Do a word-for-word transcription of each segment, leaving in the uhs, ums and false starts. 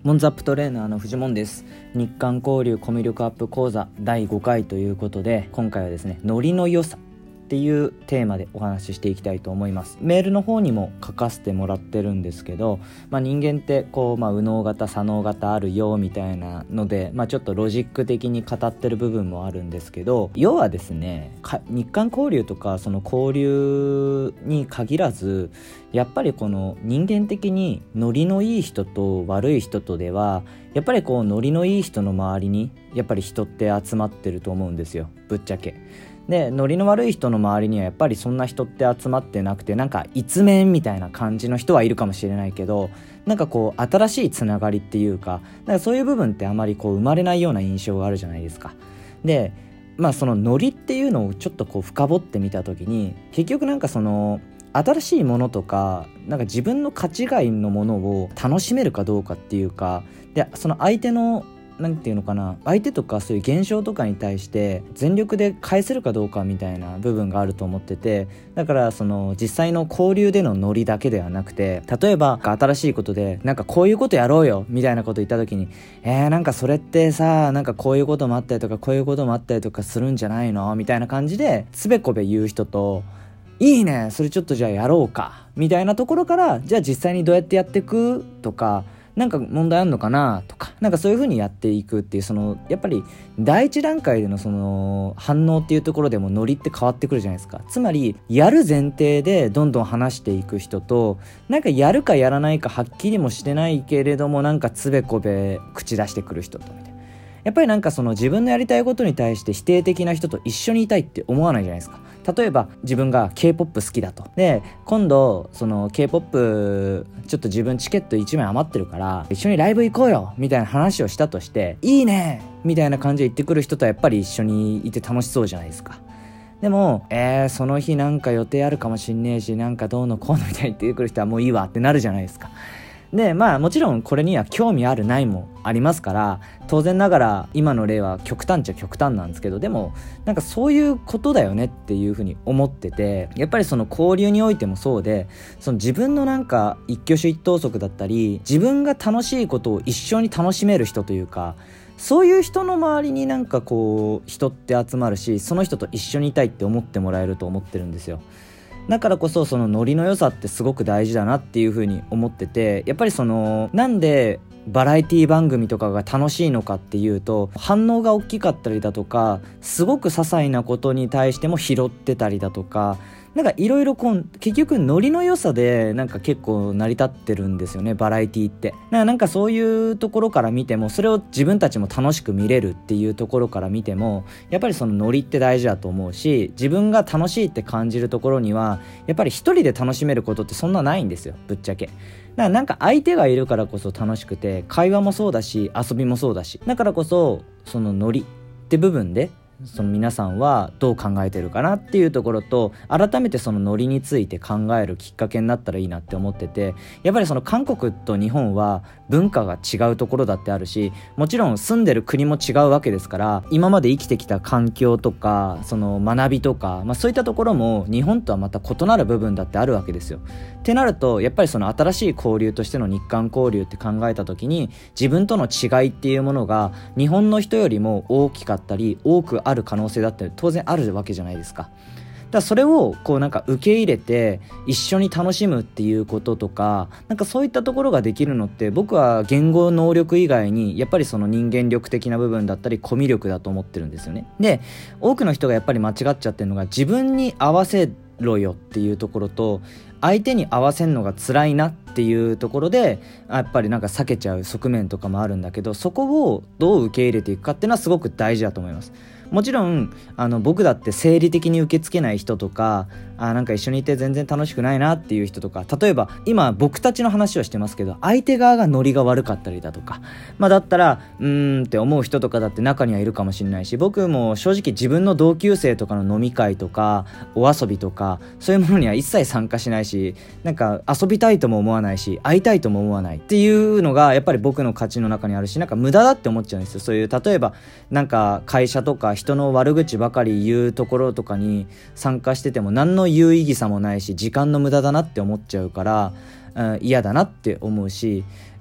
モンズアップトレーナーの藤門です。日韓交流コミュ力アップ講座だいごかいということで、今回はですね、ノリの良さっていうテーマでお話ししていきたいと思います。メールの方にも書かせてもらってるんですけど、まあ、人間ってこう、まあ、右脳型左脳型あるよみたいなので、まあ、ちょっとロジック的に語ってる部分もあるんですけど、要はですね、日韓交流とかその交流に限らず、やっぱりこの人間的にノリのいい人と悪い人とでは、やっぱりこうノリのいい人の周りにやっぱり人って集まってると思うんですよ、ぶっちゃけ。で、ノリの悪い人の周りにはやっぱりそんな人って集まってなくて、なんか一面みたいな感じの人はいるかもしれないけど、なんかこう新しいつながりっていうか、なんかそういう部分ってあまりこう生まれないような印象があるじゃないですか。で、まあそのノリっていうのをちょっとこう深掘ってみたときに、結局なんかその新しいものとか、なんか自分の価値外のものを楽しめるかどうかっていうか、でその相手のなんていうのかな、相手とかそういう現象とかに対して全力で返せるかどうかみたいな部分があると思ってて、だからその実際の交流でのノリだけではなくて、例えば新しいことでなんかこういうことやろうよみたいなこと言った時に、えーなんかそれってさ、なんかこういうこともあったりとかこういうこともあったりとかするんじゃないのみたいな感じでつべこべ言う人と、いいねそれちょっとじゃあやろうかみたいなところから、じゃあ実際にどうやってやっていくとか、なんか問題あんのかなとか、なんかそういう風にやっていくっていう、そのやっぱり第一段階でのその反応っていうところでもノリって変わってくるじゃないですか。つまりやる前提でどんどん話していく人と、なんかやるかやらないかはっきりもしてないけれどもなんかつべこべ口出してくる人とみたいな、やっぱりなんかその自分のやりたいことに対して否定的な人と一緒にいたいって思わないじゃないですか。例えば自分が K-ポップ 好きだと、で今度その K-ポップ ちょっと自分チケットいちまい余ってるから一緒にライブ行こうよみたいな話をしたとして、いいねみたいな感じで言ってくる人とはやっぱり一緒にいて楽しそうじゃないですか。でもえーその日なんか予定あるかもしんねえし、なんかどうのこうのみたいに言ってくる人はもういいわってなるじゃないですか。でまあもちろんこれには興味あるないもありますから、当然ながら今の例は極端っちゃ極端なんですけど、でもなんかそういうことだよねっていうふうに思ってて、やっぱりその交流においてもそうで、その自分のなんか一挙手一投足だったり、自分が楽しいことを一緒に楽しめる人というか、そういう人の周りになんかこう人って集まるし、その人と一緒にいたいって思ってもらえると思ってるんですよ。だからこそそのノリの良さってすごく大事だなっていう風に思ってて、やっぱりそのなんでバラエティ番組とかが楽しいのかっていうと、反応が大きかったりだとか、すごく些細なことに対しても拾ってたりだとか、なんかいろいろこう結局ノリの良さでなんか結構成り立ってるんですよね、バラエティって。なんかそういうところから見ても、それを自分たちも楽しく見れるっていうところから見ても、やっぱりそのノリって大事だと思うし、自分が楽しいって感じるところにはやっぱり一人で楽しめることってそんなないんですよ、ぶっちゃけ。だからなんか相手がいるからこそ楽しくて、会話もそうだし遊びもそうだし、だからこそそのノリって部分でその皆さんはどう考えてるかなっていうところと、改めてそのノリについて考えるきっかけになったらいいなって思ってて、やっぱりその韓国と日本は文化が違うところだってあるし、もちろん住んでる国も違うわけですから、今まで生きてきた環境とかその学びとか、まあ、そういったところも日本とはまた異なる部分だってあるわけですよ。ってなるとやっぱりその新しい交流としての日韓交流って考えた時に、自分との違いっていうものが日本の人よりも大きかったり多くある可能性だって当然あるわけじゃないですか。だからそれをこうなんか受け入れて一緒に楽しむっていうこととか、なんかそういったところができるのって、僕は言語能力以外にやっぱりその人間力的な部分だったりコミュ力だと思ってるんですよね。で、多くの人がやっぱり間違っちゃってるのが、自分に合わせろよっていうところと、相手に合わせるのが辛いなっていうところでやっぱりなんか避けちゃう側面とかもあるんだけど、そこをどう受け入れていくかっていうのはすごく大事だと思います。もちろんあの僕だって生理的に受け付けない人とか、あなんか一緒にいて全然楽しくないなっていう人とか、例えば今僕たちの話をしてますけど、相手側がノリが悪かったりだとか、まあだったらうーんって思う人とかだって中にはいるかもしれないし、僕も正直自分の同級生とかの飲み会とかお遊びとかそういうものには一切参加しないし、なんか遊びたいとも思わないし会いたいとも思わないっていうのがやっぱり僕の価値の中にあるし、なんか無駄だって思っちゃうんですよ。そういう例えばなんか会社とか人の悪口ばかり言うところとかに参加してても何の有意義さもないし、時間の無駄だなって思っちゃうから、うん、嫌だなって思うし、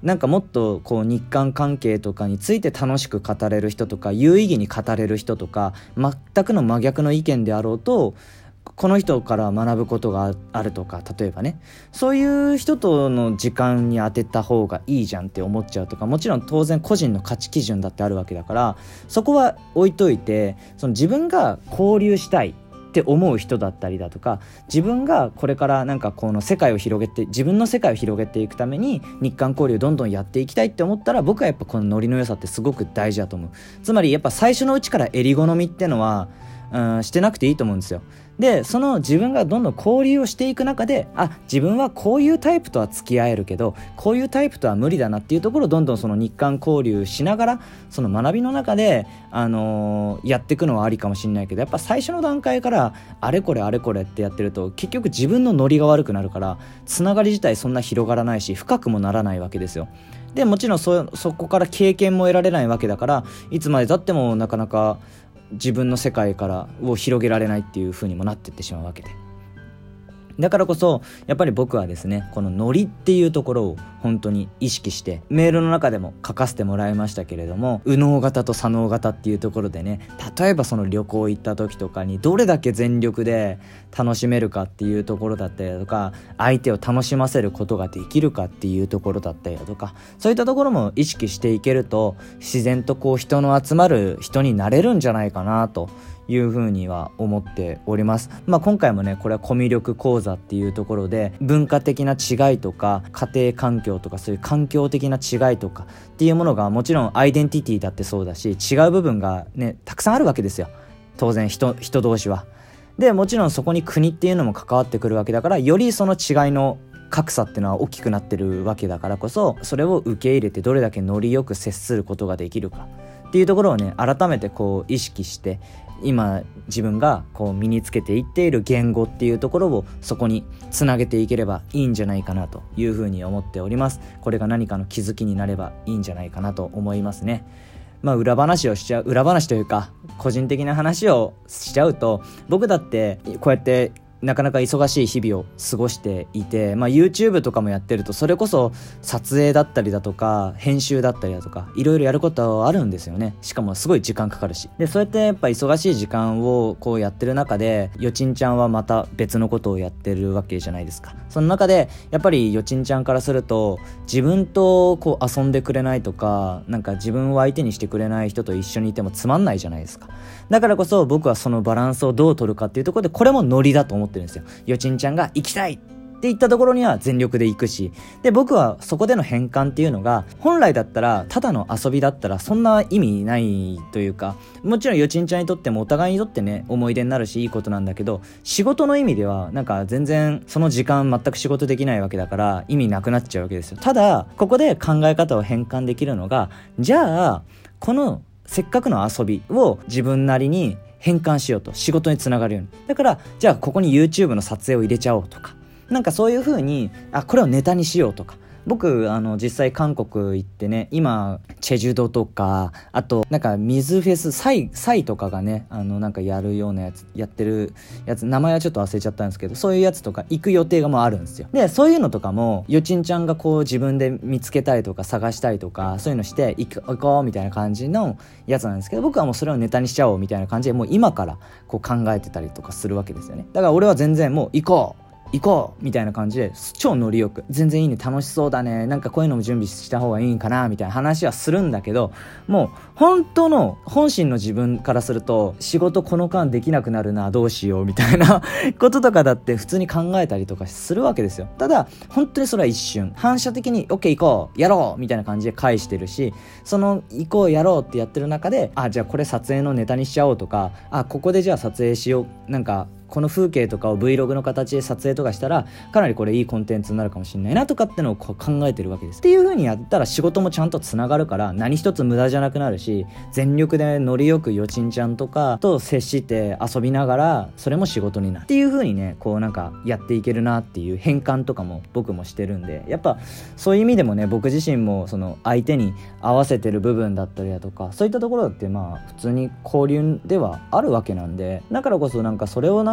なんかもっとこう日韓関係とかについて楽しく語れる人とか有意義に語れる人とか、全くの真逆の意見であろうとこの人から学ぶことがあるとか、例えばね、そういう人との時間に当てた方がいいじゃんって思っちゃうとか、もちろん当然個人の価値基準だってあるわけだから、そこは置いといて、その自分が交流したいって思う人だったりだとか、自分がこれからなんかこの世界を広げて自分の世界を広げていくために日韓交流どんどんやっていきたいって思ったら、僕はやっぱこのノリの良さってすごく大事だと思う。つまりやっぱ最初のうちから襟好みってのはうんしてなくていいと思うんですよ。でその自分がどんどん交流をしていく中で、あ、自分はこういうタイプとは付き合えるけどこういうタイプとは無理だなっていうところをどんどんその日韓交流しながら、その学びの中で、あのー、やっていくのはありかもしれないけど、やっぱ最初の段階からあれこれあれこれってやってると結局自分のノリが悪くなるから、つながり自体そんな広がらないし深くもならないわけですよ。でもちろん そ, そこから経験も得られないわけだから、いつまでたってもなかなか自分の世界からを広げられないっていう風にもなってってしまうわけで、だからこそやっぱり僕はですね、このノリっていうところを本当に意識してメールの中でも書かせてもらいましたけれども、右脳型と左脳型っていうところでね、例えばその旅行行った時とかにどれだけ全力で楽しめるかっていうところだったりだとか、相手を楽しませることができるかっていうところだったりだとか、そういったところも意識していけると自然とこう人の集まる人になれるんじゃないかなというふうには思っております。まあ今回もね、これはコミュ力講座っていうところで文化的な違いとか家庭環境とかそういう環境的な違いとかっていうものがもちろんアイデンティティだってそうだし、違う部分がねたくさんあるわけですよ、当然 人, 人同士は。でもちろんそこに国っていうのも関わってくるわけだから、よりその違いの格差っていうのは大きくなってるわけだからこそ、それを受け入れてどれだけノリよく接することができるかっていうところをね、改めてこう意識して今自分がこう身につけていっている言語っていうところをそこにつなげていければいいんじゃないかなというふうに思っております。これが何かの気づきになればいいんじゃないかなと思いますね。まあ裏話をしちゃう裏話というか個人的な話をしちゃうと、僕だってこうやってなかなか忙しい日々を過ごしていて、まあ YouTube とかもやってるとそれこそ撮影だったりだとか編集だったりだとかいろいろやることあるんですよね。しかもすごい時間かかるし、でそうやってやっぱ忙しい時間をこうやってる中で、よちんちゃんはまた別のことをやってるわけじゃないですか。その中でやっぱりよちんちゃんからすると、自分とこう遊んでくれないとか、なんか自分を相手にしてくれない人と一緒にいてもつまんないじゃないですか。だからこそ僕はそのバランスをどう取るかっていうところで、これもノリだと思ってるんですよ。よちんちゃんが行きたいって言ったところには全力で行くし、で僕はそこでの変換っていうのが、本来だったらただの遊びだったらそんな意味ないというか、もちろんよちんちゃんにとってもお互いにとってね思い出になるしいいことなんだけど、仕事の意味ではなんか全然その時間全く仕事できないわけだから意味なくなっちゃうわけですよ。ただここで考え方を変換できるのが、じゃあこのせっかくの遊びを自分なりに変換しようと、仕事につながるように。だからじゃあここに YouTube の撮影を入れちゃおうとか、なんかそういう風にあこれをネタにしようとか。僕あの実際韓国行ってね、今チェジュ島とか、あとなんか水フェスサイサイとかがね、あのなんかやるようなやつやってるやつ、名前はちょっと忘れちゃったんですけど、そういうやつとか行く予定がもうあるんですよ。でそういうのとかもよちんちゃんがこう自分で見つけたりとか探したりとか、そういうのして行こう行こうみたいな感じのやつなんですけど、僕はもうそれをネタにしちゃおうみたいな感じで、もう今からこう考えてたりとかするわけですよね。だから俺は全然もう行こう行こうみたいな感じで超ノリよく、全然いいね、楽しそうだね、なんかこういうのも準備した方がいいんかなみたいな話はするんだけど、もう本当の本心の自分からすると、仕事この間できなくなるな、どうしようみたいなこととかだって普通に考えたりとかするわけですよ。ただ本当にそれは一瞬反射的に OK 行こうやろうみたいな感じで返してるし、その行こうやろうってやってる中で、あじゃあこれ撮影のネタにしちゃおうとか、あここでじゃあ撮影しよう、なんかこの風景とかを Vlog の形で撮影とかしたらかなりこれいいコンテンツになるかもしれないなとかってのをこう考えてるわけです。っていう風にやったら仕事もちゃんとつながるから、何一つ無駄じゃなくなるし、全力でノリよくよちんちゃんとかと接して遊びながらそれも仕事になるっていう風にね、こうなんかやっていけるなっていう変換とかも僕もしてるんで、やっぱそういう意味でもね、僕自身もその相手に合わせてる部分だったりだとか、そういったところだってまあ普通に交流ではあるわけなんで、だからこそなんかそれをなんか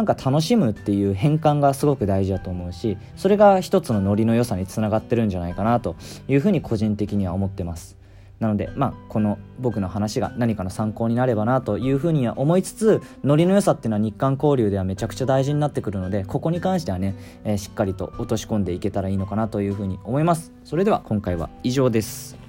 か楽しむっていう変換がすごく大事だと思うし、それが一つのノリの良さにつながってるんじゃないかなというふうに個人的には思ってます。なので、まあ、この僕の話が何かの参考になればなというふうには思いつつ、ノリの良さっていうのは日韓交流ではめちゃくちゃ大事になってくるので、ここに関してはね、えー、しっかりと落とし込んでいけたらいいのかなというふうに思います。それでは今回は以上です。